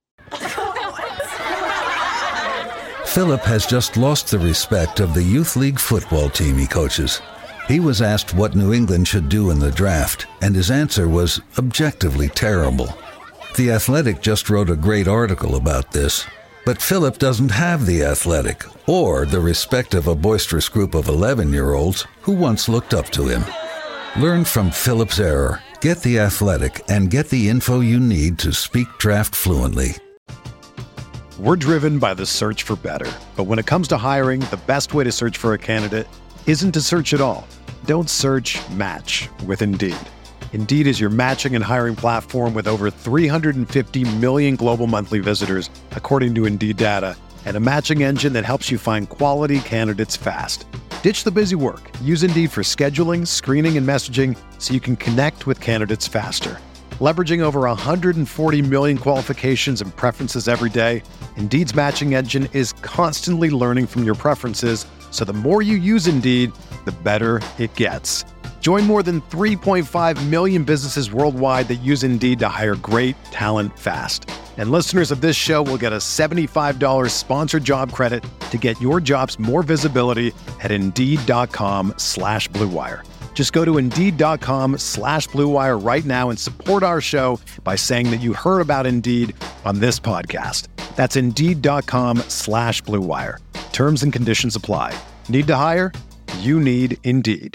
Philip has just lost the respect of the youth league football team he coaches. He was asked what New England should do in the draft, and his answer was objectively terrible. The Athletic just wrote a great article about this, but Philip doesn't have the Athletic or the respect of a boisterous group of eleven-year-olds who once looked up to him. Learn from Philip's error, get the Athletic, and get the info you need to speak draft fluently. We're driven by the search for better. But when it comes to hiring, the best way to search for a candidate isn't to search at all. Don't search, match with Indeed. Indeed is your matching and hiring platform with over three hundred fifty million global monthly visitors, according to Indeed data, and a matching engine that helps you find quality candidates fast. Ditch the busy work. Use Indeed for scheduling, screening, and messaging so you can connect with candidates faster. Leveraging over one hundred forty million qualifications and preferences every day, Indeed's matching engine is constantly learning from your preferences, so the more you use Indeed, the better it gets. Join more than three point five million businesses worldwide that use Indeed to hire great talent fast. And listeners of this show will get a seventy-five dollars sponsored job credit to get your jobs more visibility at Indeed.com slash Blue Wire. Just go to Indeed.com slash Blue Wire right now and support our show by saying that you heard about Indeed on this podcast. That's Indeed.com slash Blue Wire. Terms and conditions apply. Need to hire? You need Indeed.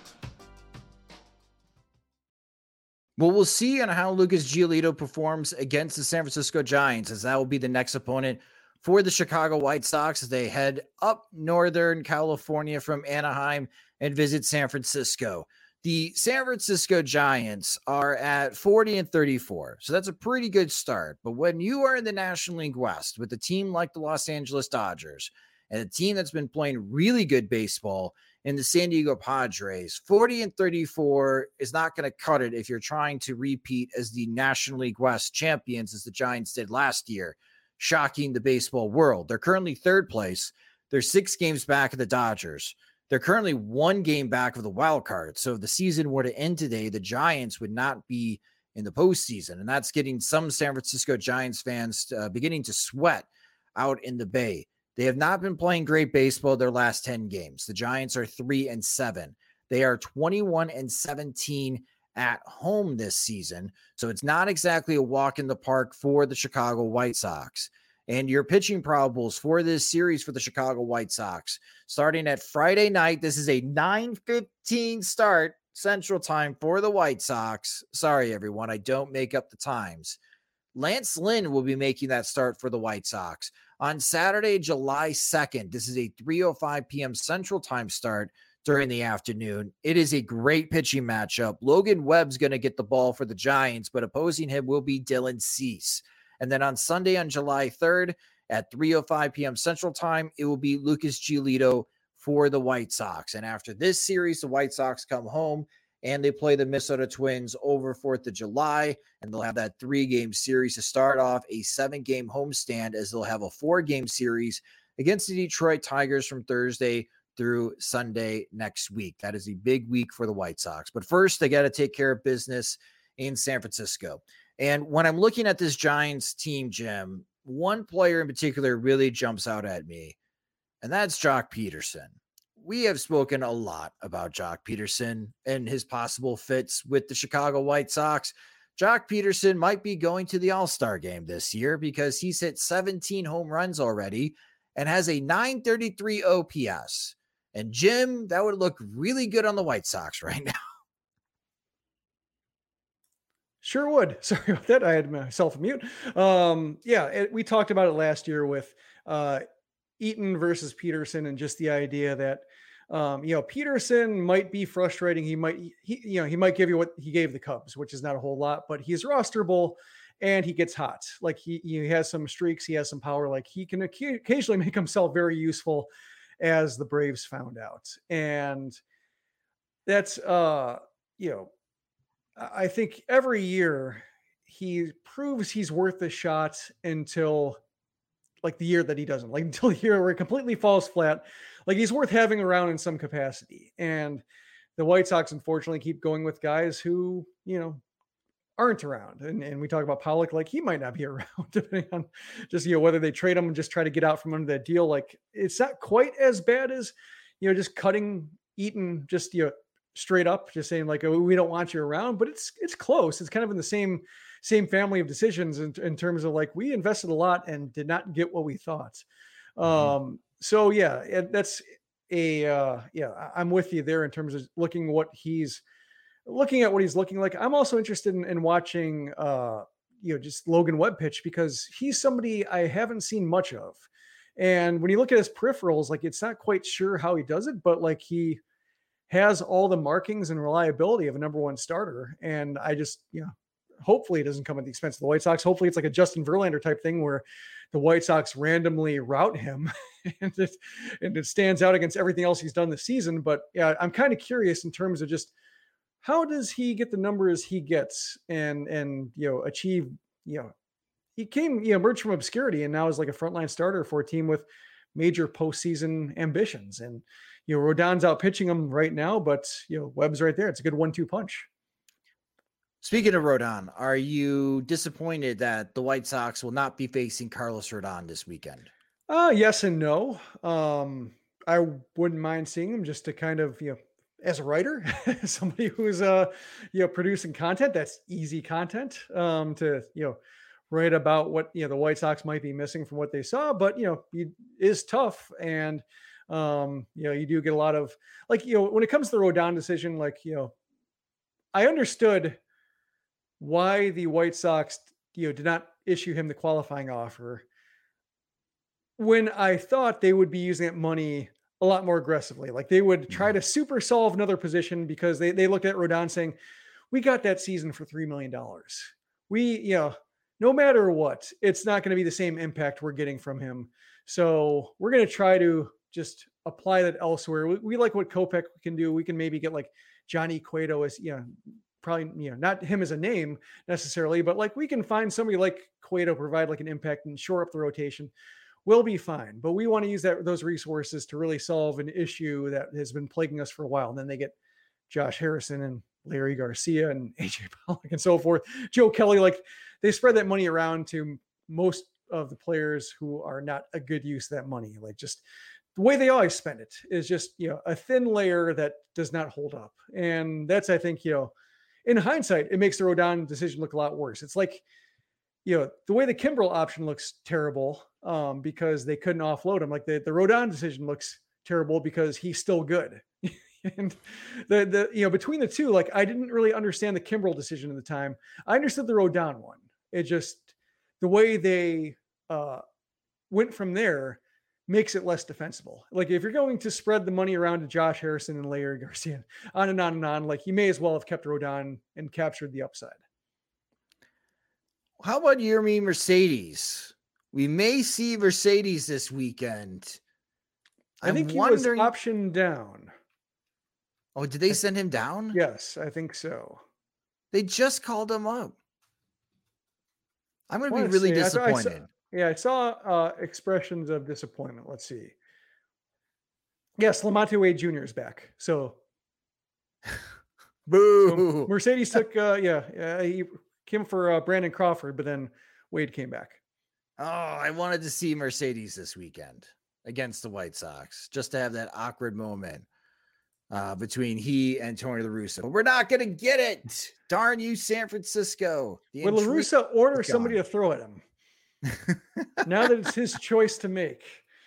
Well, we'll see on how Lucas Giolito performs against the San Francisco Giants, as that will be the next opponent for the Chicago White Sox as they head up Northern California from Anaheim and visit San Francisco. The San Francisco Giants are at forty and thirty-four, so that's a pretty good start. But when you are in the National League West with a team like the Los Angeles Dodgers and a team that's been playing really good baseball in the San Diego Padres, forty and thirty-four is not going to cut it if you're trying to repeat as the National League West champions, as the Giants did last year, shocking the baseball world. They're currently third place. They're six games back of the Dodgers. They're currently one game back of the wild card. So if the season were to end today, the Giants would not be in the postseason. And that's getting some San Francisco Giants fans uh, beginning to sweat out in the Bay. They have not been playing great baseball their last ten games. The Giants are three and seven. They are twenty-one and seventeen at home this season. So it's not exactly a walk in the park for the Chicago White Sox. And your pitching probables for this series for the Chicago White Sox, starting at Friday night. This is a nine fifteen start Central Time for the White Sox. Sorry, everyone, I don't make up the times. Lance Lynn will be making that start for the White Sox on Saturday, July second. This is a three oh five p.m. Central Time start during the afternoon. It is a great pitching matchup. Logan Webb's going to get the ball for the Giants, but opposing him will be Dylan Cease. And then on Sunday, on July third at three oh five p.m. Central Time, it will be Lucas Giolito for the White Sox. And after this series, the White Sox come home and they play the Minnesota Twins over fourth of July, and they'll have that three-game series to start off a seven-game homestand, as they'll have a four-game series against the Detroit Tigers from Thursday through Sunday next week. That is a big week for the White Sox. But first, they got to take care of business in San Francisco. And when I'm looking at this Giants team, Jim, one player in particular really jumps out at me, and that's Joc Pederson. We have spoken a lot about Joc Pederson and his possible fits with the Chicago White Sox. Joc Pederson might be going to the All-Star game this year because he's hit seventeen home runs already and has a nine thirty-three O P S. And Jim, that would look really good on the White Sox right now. Sure would. Sorry about that. I had myself mute. Um, yeah, it, we talked about it last year with uh, Eaton versus Pederson, and just the idea that, um, you know, Pederson might be frustrating. He might, he, you know, he might give you what he gave the Cubs, which is not a whole lot, but he's rosterable and he gets hot. Like he, he has some streaks. He has some power. Like he can occasionally make himself very useful, as the Braves found out. And that's, uh, you know, I think every year he proves he's worth the shot until like the year that he doesn't, like until the year where it completely falls flat. Like he's worth having around in some capacity. And the White Sox, unfortunately, keep going with guys who, you know, aren't around. And, and we talk about Pollock, like he might not be around, depending on just, you know, whether they trade him and just try to get out from under that deal. Like it's not quite as bad as, you know, just cutting Eaton, just, you know, straight up, just saying like, oh, we don't want you around, but it's, it's close. It's kind of in the same, same family of decisions in, in terms of like, we invested a lot and did not get what we thought. Mm-hmm. Um, so yeah, it, that's a, uh, yeah, I'm with you there in terms of looking what he's looking at what he's looking like. I'm also interested in, in watching, uh, you know, just Logan Webb pitch because he's somebody I haven't seen much of. And when you look at his peripherals, like it's not quite sure how he does it, but like he has all the markings and reliability of a number one starter. And I just, you know, hopefully it doesn't come at the expense of the White Sox. Hopefully it's like a Justin Verlander type thing where the White Sox randomly route him and, it, and it stands out against everything else he's done this season. But yeah, I'm kind of curious in terms of just how does he get the numbers he gets and, and, you know, achieve, you know, he came, you know, emerged from obscurity and now is like a frontline starter for a team with major postseason ambitions. And, you know, Rodon's out pitching him right now, but, you know, Webb's right there. It's a good one two punch. Speaking of Rodon, are you disappointed that the White Sox will not be facing Carlos Rodon this weekend? Uh, yes and no. Um, I wouldn't mind seeing him just to kind of, you know, as a writer, somebody who's, uh, you know, producing content, that's easy content, um, to, you know, write about what, you know, the White Sox might be missing from what they saw, but, you know, it is tough. And, um, you know, you do get a lot of like, you know, when it comes to the Rodon decision, like, you know, I understood why the White Sox, you know, did not issue him the qualifying offer when I thought they would be using that money a lot more aggressively. Like they would try to super solve another position because they, they looked at Rodon saying, we got that season for three million dollars. We, you know, no matter what, it's not going to be the same impact we're getting from him. So we're going to try to just apply that elsewhere. We, we like what Kopech can do. We can maybe get like Johnny Cueto as, you know, probably, you know, not him as a name necessarily, but like we can find somebody like Cueto, provide like an impact and shore up the rotation. We'll be fine. But we want to use that those resources to really solve an issue that has been plaguing us for a while. And then they get Josh Harrison and Larry Garcia and A J Pollock and so forth. Joe Kelly, like they spread that money around to most of the players who are not a good use of that money. Like just the way they always spend it is just, you know, a thin layer that does not hold up. And that's, I think, you know, in hindsight, it makes the Rodon decision look a lot worse. It's like, you know, the way the Kimbrel option looks terrible um, because they couldn't offload him. Like the, the Rodon decision looks terrible because he's still good. And the, the, you know, between the two, like I didn't really understand the Kimbrel decision at the time. I understood the Rodon one. It just, the way they uh, went from there makes it less defensible. Like if you're going to spread the money around to Josh Harrison and Larry Garcia, on and on and on, like you may as well have kept Rodon and captured the upside. How about Yermy Mercedes? We may see Mercedes this weekend. I I'm think he wondering... was optioned down. Oh, did they send him down? Yes, I think so. They just called him up. I'm going to be really see. disappointed. I saw, yeah, I saw uh, expressions of disappointment. Let's see. Yes, Lamonte Wade Junior is back. So, boo. So Mercedes took, uh, yeah, uh, he came for uh, Brandon Crawford, but then Wade came back. Oh, I wanted to see Mercedes this weekend against the White Sox just to have that awkward moment uh, between he and Tony La Russa. But we're not going to get it. Darn you, San Francisco. Would La Russa order somebody to throw at him? Now that it's his choice to make.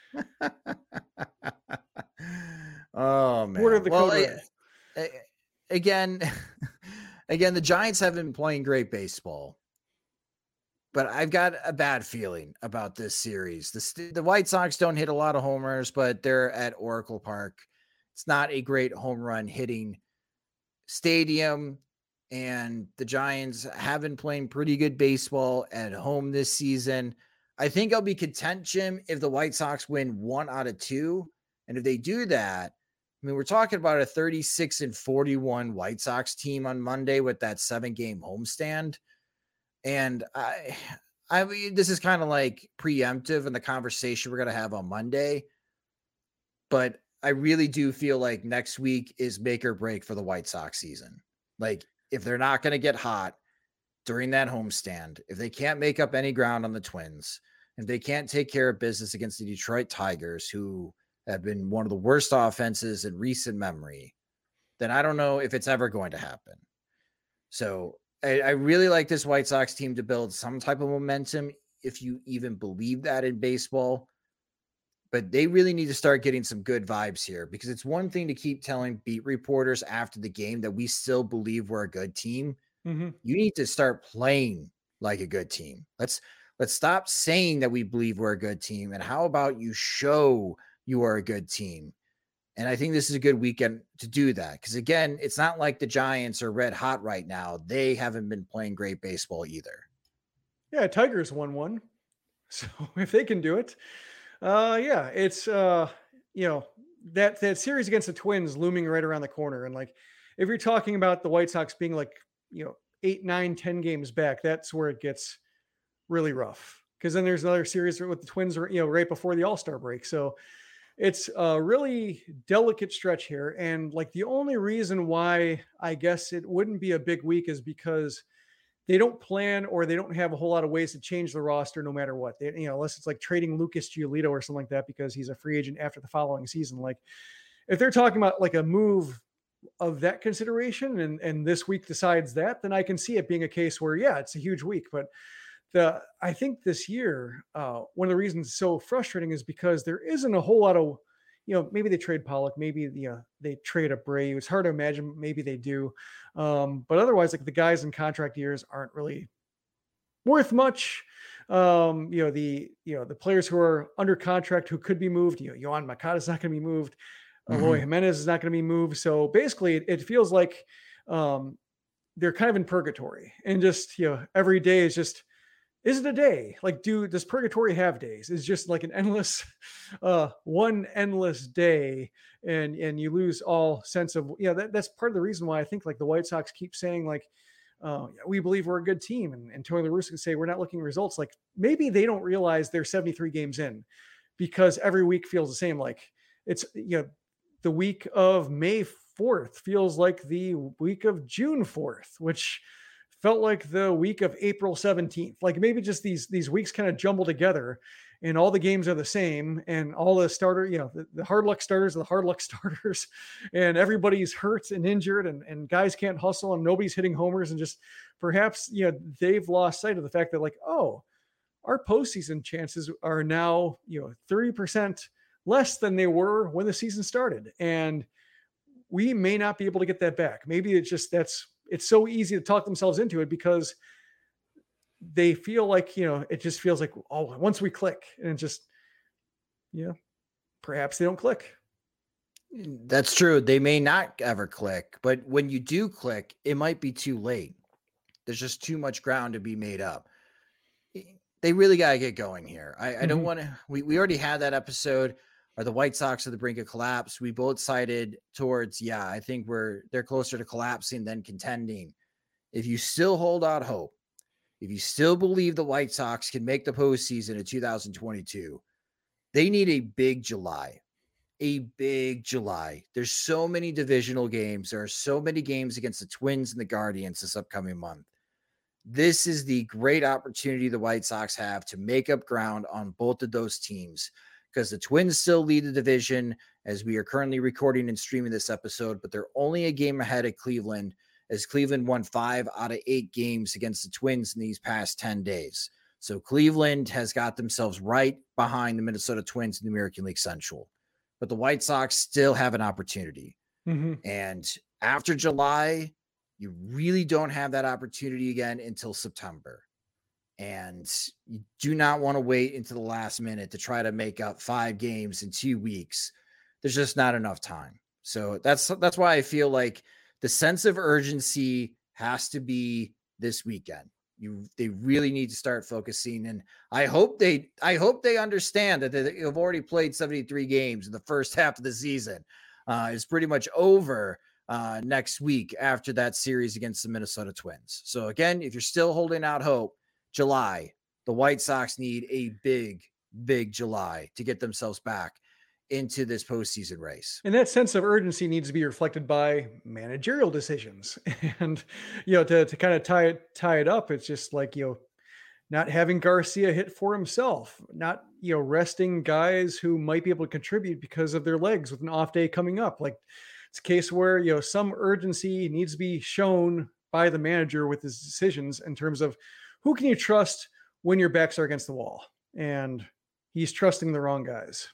Oh, man. Order the well, I, I, again, again, the Giants have been playing great baseball. But I've got a bad feeling about this series. The, the White Sox don't hit a lot of homers, but they're at Oracle Park. It's not a great home run hitting stadium. And the Giants have been playing pretty good baseball at home this season. I think I'll be content, Jim, if the White Sox win one out of two. And if they do that, I mean, we're talking about a thirty-six and forty-one White Sox team on Monday with that seven game homestand. And I, I mean, this is kind of like preemptive in the conversation we're going to have on Monday, but I really do feel like next week is make or break for the White Sox season. Like, if they're not going to get hot during that homestand, if they can't make up any ground on the Twins, if they can't take care of business against the Detroit Tigers, who have been one of the worst offenses in recent memory, then I don't know if it's ever going to happen. So I, I really like this White Sox team to build some type of momentum, if you even believe that in baseball. But they really need to start getting some good vibes here, because it's one thing to keep telling beat reporters after the game that we still believe we're a good team. Mm-hmm. You need to start playing like a good team. Let's let's stop saying that we believe we're a good team. And how about you show you are a good team? And I think this is a good weekend to do that. Because again, it's not like the Giants are red hot right now. They haven't been playing great baseball either. Yeah, Tigers won one. So if they can do it, uh, yeah, it's, uh, you know, that, that series against the Twins looming right around the corner. And like, if you're talking about the White Sox being like, you know, eight, nine, ten games back, that's where it gets really rough. Cause then there's another series with the Twins, you know, right before the All-Star break. So it's a really delicate stretch here. And like, the only reason why I guess it wouldn't be a big week is because they don't plan, or they don't have a whole lot of ways to change the roster no matter what. They, you know, unless it's like trading Lucas Giolito or something like that, because he's a free agent after the following season. Like, if they're talking about like a move of that consideration, and, and this week decides that, then I can see it being a case where, yeah, it's a huge week. But the, I think this year, uh, one of the reasons it's so frustrating is because there isn't a whole lot of, you know, maybe they trade Pollock, maybe the, uh, they trade Abreu. It's hard to imagine. Maybe they do. Um, but otherwise, like, the guys in contract years aren't really worth much. Um, you know, the, you know, the players who are under contract who could be moved, you know, Yohan Moncada is not going to be moved. Mm-hmm. Eloy Jimenez is not going to be moved. So basically it, it feels like, um, they're kind of in purgatory, and just, you know, every day is just, is it a day? Like, do, does purgatory have days? It's just like an endless, uh, one endless day. And, and you lose all sense of, yeah, that, that's part of the reason why I think like the White Sox keep saying like, uh, we believe we're a good team. And, and Tony La Russa can say, we're not looking at results. Like, maybe they don't realize they're seventy-three games in, because every week feels the same. Like, it's, you know, the week of May fourth feels like the week of June fourth, which felt like the week of April seventeenth. Like, maybe just these, these weeks kind of jumble together, and all the games are the same, and all the starter, you know, the, the hard luck starters are the hard luck starters, and everybody's hurt and injured, and, and guys can't hustle, and nobody's hitting homers. And just perhaps, you know, they've lost sight of the fact that like, oh, our postseason chances are now, you know, thirty percent less than they were when the season started. And we may not be able to get that back. Maybe it's just, that's, it's so easy to talk themselves into it, because they feel like, you know, it just feels like, oh, once we click, and just, you know, perhaps they don't click. That's true. They may not ever click, but when you do click, it might be too late. There's just too much ground to be made up. They really got to get going here. I, mm-hmm. I don't want to, we, we already had that episode. Are the White Sox at the brink of collapse? We both cited towards, yeah, I think we're, they're closer to collapsing than contending. If you still hold out hope, if you still believe the White Sox can make the postseason in two thousand twenty-two, they need a big July, a big July. There's so many divisional games. There are so many games against the Twins and the Guardians this upcoming month. This is the great opportunity the White Sox have to make up ground on both of those teams, because the Twins still lead the division as we are currently recording and streaming this episode, but they're only a game ahead of Cleveland, as Cleveland won five out of eight games against the Twins in these past ten days. So Cleveland has got themselves right behind the Minnesota Twins in the American League Central, but the White Sox still have an opportunity. Mm-hmm. And after July, you really don't have that opportunity again until September. And you do not want to wait until the last minute to try to make up five games in two weeks. There's just not enough time. So that's, that's why I feel like the sense of urgency has to be this weekend. You, they really need to start focusing. And I hope they, I hope they understand that they have already played seventy-three games in the first half of the season. uh, is pretty much over uh, next week after that series against the Minnesota Twins. So again, if you're still holding out hope, July, the White Sox need a big, big July to get themselves back into this postseason race. And that sense of urgency needs to be reflected by managerial decisions. And, you know, to, to kind of tie it, tie it up, it's just like, you know, not having Garcia hit for himself, not, you know, resting guys who might be able to contribute because of their legs with an off day coming up. Like it's a case where, you know, some urgency needs to be shown by the manager with his decisions in terms of who can you trust when your backs are against the wall. And he's trusting the wrong guys.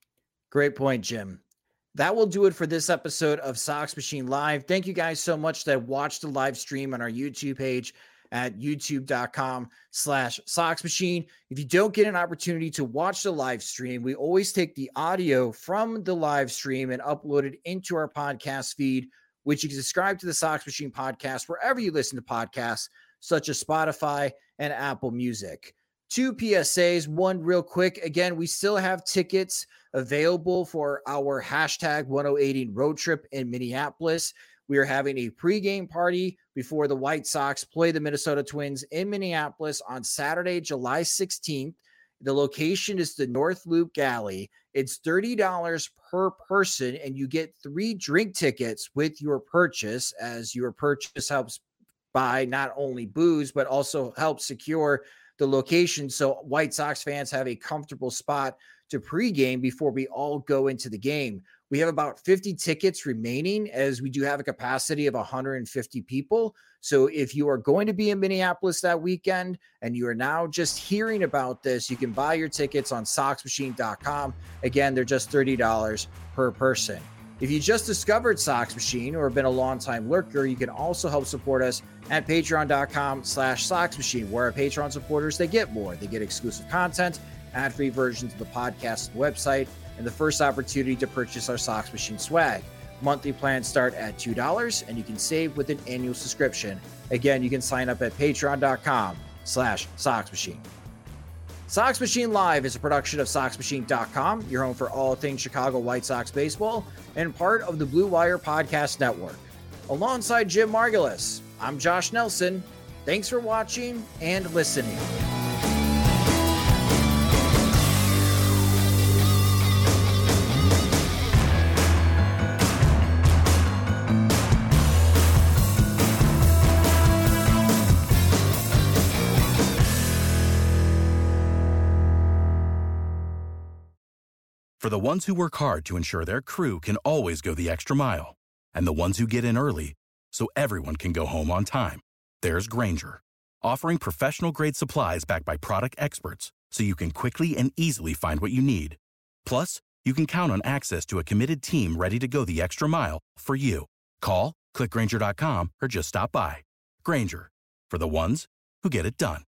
Great point, Jim. That will do it for this episode of Sox Machine Live. Thank you guys so much that watched the live stream on our YouTube page at youtube.com slash Sox Machine. If you don't get an opportunity to watch the live stream, we always take the audio from the live stream and upload it into our podcast feed, which you can subscribe to the Sox Machine podcast wherever you listen to podcasts, such as Spotify and Apple Music. Two P S As, one real quick. Again, we still have tickets available for our hashtag one oh eight road trip in Minneapolis. We are having a pregame party before the White Sox play the Minnesota Twins in Minneapolis on Saturday, July sixteenth. The location is the North Loop Galley. It's thirty dollars per person, and you get three drink tickets with your purchase, as your purchase helps buy not only booze, but also helps secure the location so White Sox fans have a comfortable spot to pregame before we all go into the game. We have about fifty tickets remaining, as we do have a capacity of one hundred fifty people. So if you are going to be in Minneapolis that weekend and you are now just hearing about this, you can buy your tickets on sox machine dot com. Again, they're just thirty dollars per person. If you just discovered Sox Machine or have been a longtime lurker, you can also help support us at patreon.com slash Sox Machine, where our Patreon supporters, they get more. They get exclusive content, ad-free versions of the podcast and website, and the first opportunity to purchase our Sox Machine swag. Monthly plans start at two dollars, and you can save with an annual subscription. Again, you can sign up at patreon.com slash Sox Machine. Sox Machine Live is a production of sox machine dot com, your home for all things Chicago White Sox baseball, and part of the Blue Wire Podcast Network. Alongside Jim Margulis, I'm Josh Nelson. Thanks for watching and listening. For the ones who work hard to ensure their crew can always go the extra mile, and the ones who get in early so everyone can go home on time, there's Grainger, offering professional-grade supplies backed by product experts so you can quickly and easily find what you need. Plus, you can count on access to a committed team ready to go the extra mile for you. Call, click Grainger dot com, or just stop by. Grainger, for the ones who get it done.